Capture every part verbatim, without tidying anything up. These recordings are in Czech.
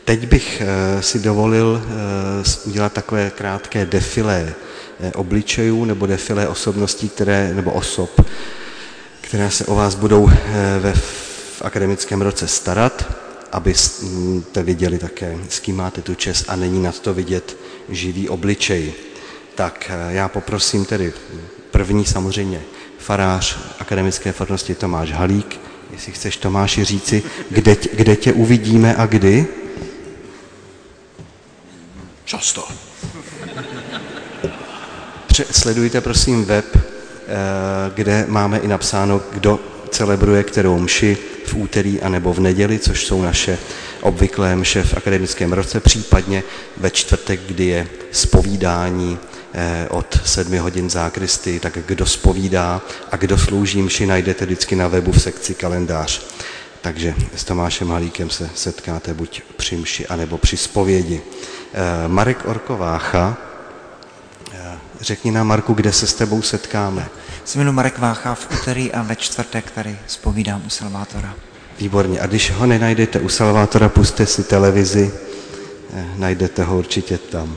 Teď bych si dovolil udělat takové krátké defilé obličejů nebo defilé osobností, které, nebo osob, které se o vás budou ve v akademickém roce starat, abyste viděli také, s kým máte tu čest a není nad to vidět živý obličej. Tak já poprosím tedy první samozřejmě farář akademické farnosti Tomáš Halík, jestli chceš, Tomáši, říci, kde, tě, kde tě uvidíme a kdy? Často. Sledujte prosím web, kde máme i napsáno, kdo celebruje kterou mši v úterý anebo v neděli, což jsou naše obvyklé mše v akademickém roce, případně ve čtvrtek, kdy je zpovídání od sedmi hodin zákristy, tak kdo zpovídá a kdo slouží mši, najdete vždycky na webu v sekci kalendář. Takže s Tomášem Halíkem se setkáte buď při mši, anebo při zpovědi. Marek Orko-Vácha, řekni nám, Marku, kde se s tebou setkáme. Se jmenuji Marek Vácha, v úterý a ve čtvrtek tady zpovídám u Salvátora. Výborně. A když ho nenajdete u Salvátora, pusťte si televizi, najdete ho určitě tam.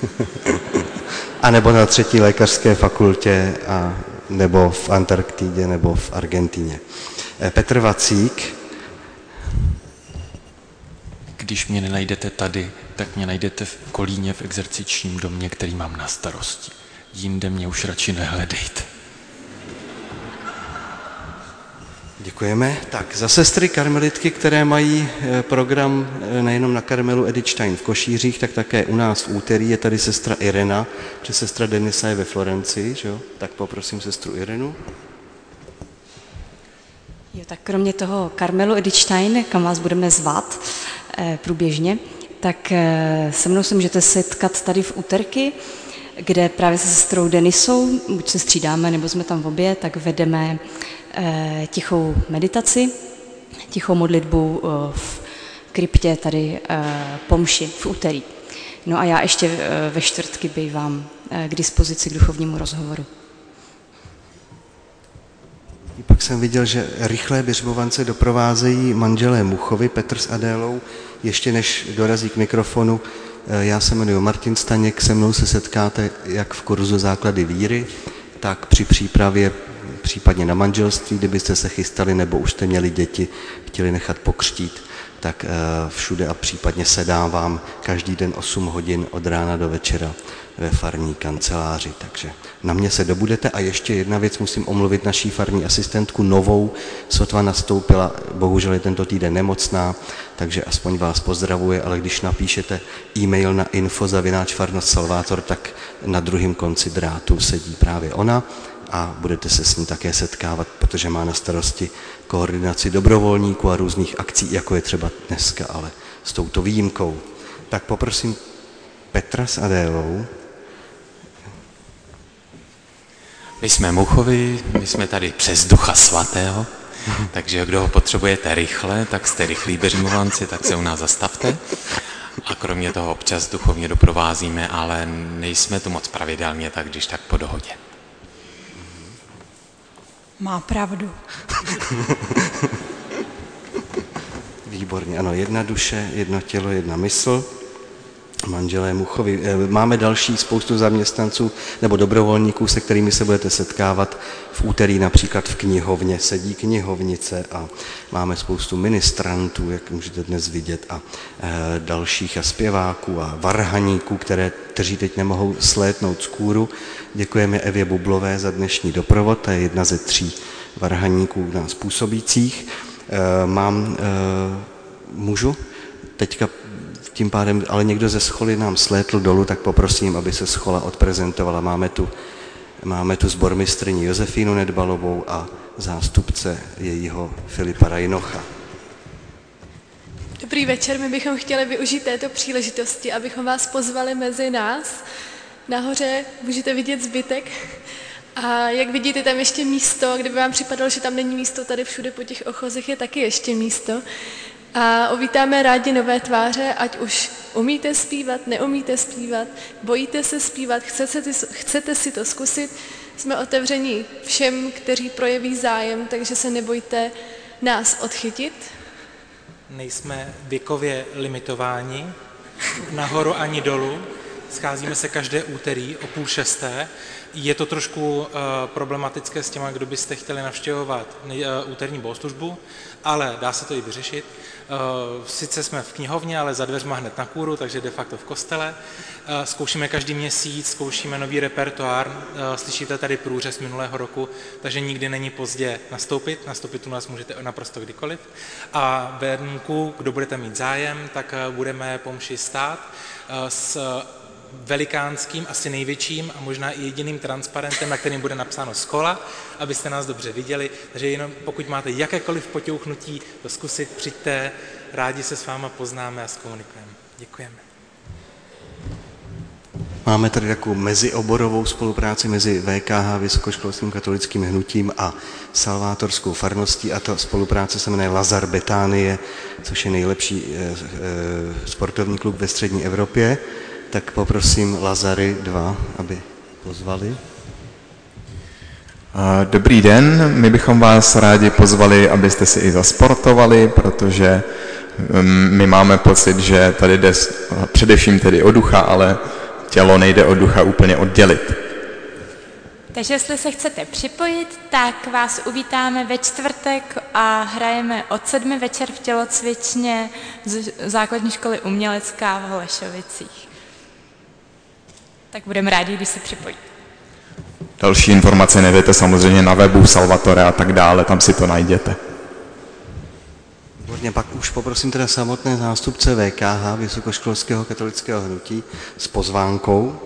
A nebo na třetí lékařské fakultě, a nebo v Antarktidě, nebo v Argentíně. Petr Vacík. Když mě nenajdete tady, tak mě najdete v Kolíně v exercičním domě, který mám na starosti. Jinde mě už radši nehledejte. Děkujeme. Tak za sestry karmelitky, které mají program nejenom na Karmelu Edith Stein v Košířích, tak také u nás v úterý je tady sestra Irena, protože sestra Denisa je ve Florencii, že jo? Tak poprosím sestru Irenu. Jo, tak kromě toho Karmelu Edith Stein, kam vás budeme zvat eh, průběžně, tak eh, se mnou se můžete setkat tady v úterky, kde právě se sestrou Denisou, buď se střídáme, nebo jsme tam v obě, tak vedeme eh, tichou meditaci, tichou modlitbu eh, v kryptě tady eh, po mši v úterý. No a já ještě eh, ve čtvrtky bývám eh, k dispozici k duchovnímu rozhovoru. Pak jsem viděl, že rychlé běžbovance doprovázejí manželé Muchovi, Petr s Adélou. Ještě než dorazí k mikrofonu, já se jmenuji Martin Staněk, se mnou se setkáte jak v kurzu Základy víry, tak při přípravě případně na manželství, kdybyste se chystali nebo už jste měli děti, chtěli nechat pokřtít, tak všude a případně sedávám každý den osm hodin od rána do večera ve farní kanceláři, takže na mě se dobudete. A ještě jedna věc, musím omluvit naší farní asistentku novou, sotva nastoupila, bohužel je tento týden nemocná, takže aspoň vás pozdravuje, ale když napíšete e-mail na info zavináč farnost Salvátor, tak na druhém konci drátu sedí právě ona a budete se s ní také setkávat, protože má na starosti koordinaci dobrovolníků a různých akcí, jako je třeba dneska, ale s touto výjimkou. Tak poprosím Petra s Adélou. My jsme Muchovi, my jsme tady přes Ducha Svatého, takže kdo ho potřebujete rychle, tak jste rychlí běžmovanci, tak se u nás zastavte. A kromě toho občas duchovně doprovázíme, ale nejsme tu moc pravidelně, tak když tak po dohodě. Má pravdu. Výborně, ano, jedna duše, jedno tělo, jedna mysl. Manželé Muchovi. Máme další spoustu zaměstnanců nebo dobrovolníků, se kterými se budete setkávat v úterý například v knihovně. Sedí knihovnice a máme spoustu ministrantů, jak můžete dnes vidět, a e, dalších a zpěváků a varhaníků, které, kteří teď nemohou slétnout z kůru. Děkujeme Evě Bublové za dnešní doprovod, ta je jedna ze tří varhaníků nás působících. E, mám, e, můžu teďka tím pádem, ale někdo ze scholy nám slétl dolů, tak poprosím, aby se schola odprezentovala. Máme tu, máme tu sbormistryni Josefínu Nedbalovou a zástupce jejího Filipa Rajnocha. Dobrý večer, my bychom chtěli využít této příležitosti, abychom vás pozvali mezi nás. Nahoře můžete vidět zbytek a jak vidíte, tam ještě místo, kdyby vám připadalo, že tam není místo, tady všude po těch ochozech je taky ještě místo. A uvítáme rádi nové tváře, ať už umíte zpívat, neumíte zpívat, bojíte se zpívat, chcete, chcete si to zkusit. Jsme otevření všem, kteří projeví zájem, takže se nebojte nás odchytit. nejsme věkově limitováni nahoru ani dolů. Scházíme se každé úterý o půl šesté. Je to trošku uh, problematické s těma, kdo byste chtěli navštěvovat uh, úterní bohoslužbu, ale dá se to i vyřešit. Uh, sice jsme v knihovně, ale za dveřma hned na kůru, takže de facto v kostele. Uh, zkoušíme každý měsíc, zkoušíme nový repertoár, uh, slyšíte tady průřez minulého roku, takže nikdy není pozdě nastoupit, nastoupit u nás můžete naprosto kdykoliv. A venku, kdo budete mít zájem, tak uh, budeme po mši stát uh, s velikánským, asi největším a možná i jediným transparentem, na kterým bude napsáno Schola, abyste nás dobře viděli. Takže jenom pokud máte jakékoliv potěuchnutí, to zkusit, přijďte, rádi se s váma poznáme a zkomunikujeme. Děkujeme. Máme tady takovou mezioborovou spolupráci mezi V K H, Vysokoškolským katolickým hnutím, a Salvátorskou farností, a ta spolupráce se jmenuje Lazar Betánie, což je nejlepší e, e, sportovní klub ve střední Evropě. Tak poprosím Lazary dva, aby pozvali. Dobrý den, my bychom vás rádi pozvali, abyste si i zasportovali, protože my máme pocit, že tady jde především tedy o ducha, ale tělo nejde od ducha úplně oddělit. Takže jestli se chcete připojit, tak vás uvítáme ve čtvrtek a hrajeme od sedmi večer v tělocvičně z základní školy umělecká v Holešovicích. Tak budeme rádi, když se připojí. Další informace najdete samozřejmě na webu Salvatore a tak dále, tam si to najděte. Výborně, pak už poprosím teda samotné zástupce V K H, Vysokoškolského katolického hnutí, s pozvánkou.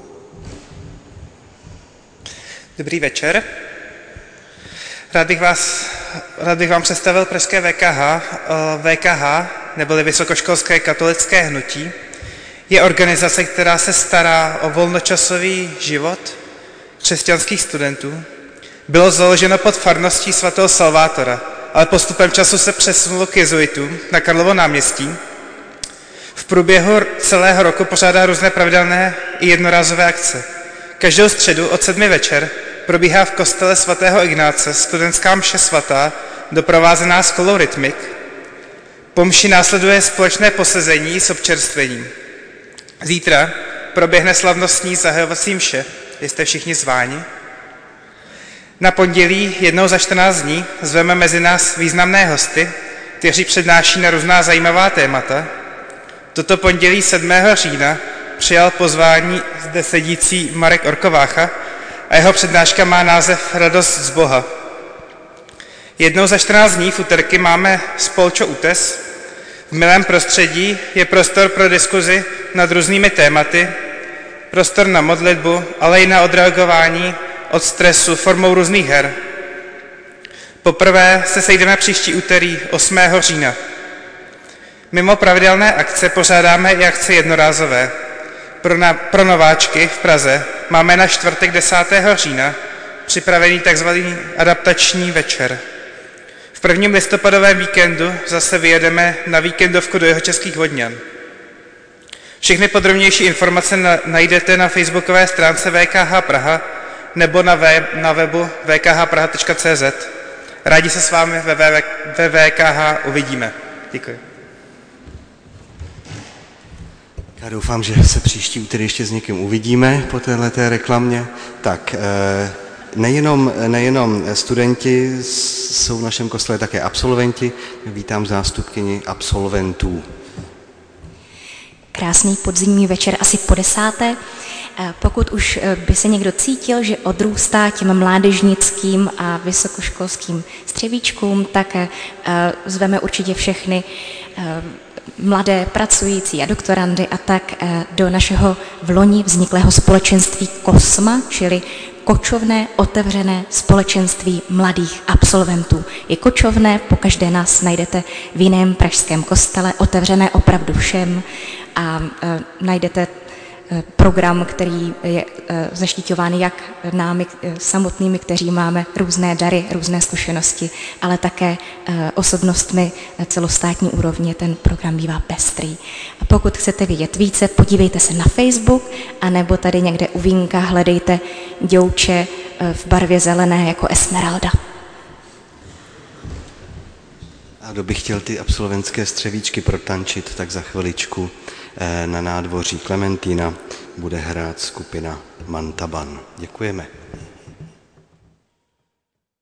Dobrý večer. Rád bych, vás, rád bych vám představil pražské V K H. V K H, neboli Vysokoškolské katolické hnutí, je organizace, která se stará o volnočasový život křesťanských studentů. Bylo založeno pod farností svatého Salvátora, ale postupem času se přesunulo k jezuitům na Karlovo náměstí. V průběhu celého roku pořádá různé pravidelné i jednorázové akce. Každou středu od sedmi večer probíhá v kostele svatého Ignáce studentská mše svatá, doprovázená skolou rytmik. Po mši následuje společné posezení s občerstvením. Zítra proběhne slavnostní zahajovací mše, jste všichni zváni. Na pondělí jednou za čtrnáct dní zveme mezi nás významné hosty, kteří přednáší na různá zajímavá témata. Toto pondělí sedmého října přijal pozvání zde sedící Marek Orkovácha a jeho přednáška má název Radost z Boha. Jednou za čtrnáct dní v úterky máme spolčo útes. V milém prostředí je prostor pro diskuzi nad různými tématy, prostor na modlitbu, ale i na odreagování od stresu formou různých her. Poprvé se sejdeme příští úterý osmého října. Mimo pravidelné akce pořádáme i akce jednorázové. Pro, na, pro nováčky v Praze máme na čtvrtek desátého října připravený tzv. Adaptační večer. V prvním listopadovém víkendu zase vyjedeme na víkendovku do Jihočeských Vodňan. Všechny podrobnější informace na, najdete na facebookové stránce V K H Praha nebo na, web, na webu v k h praha tečka c z. Rádi se s vámi ve, ve, ve V K H uvidíme. Děkuji. Já doufám, že se příští úterý ještě s někým uvidíme po téhleté reklamě. Tak nejenom, nejenom studenti jsou v našem kostele, také absolventi. Vítám zástupkyni absolventů. Krásný podzimní večer asi po desáté. Pokud už by se někdo cítil, že odrůstá těm mládežnickým a vysokoškolským střevíčkům, tak zveme určitě všechny mladé pracující a doktorandy a tak do našeho v loni vzniklého společenství Kosma, čili kočovné otevřené společenství mladých absolventů. Je kočovné, pokaždé nás najdete v jiném pražském kostele, otevřené opravdu všem a e, najdete program, který je zaštiťován jak námi samotnými, kteří máme různé dary, různé zkušenosti, ale také osobnostmi celostátní úrovně. Ten program bývá pestrý. A pokud chcete vědět více, podívejte se na Facebook, anebo tady někde u vínka hledejte děvče v barvě zelené jako Esmeralda. A kdo by chtěl ty absolventské střevíčky protančit, tak za chviličku na nádvoří Klementína bude hrát skupina Mantaban. Děkujeme.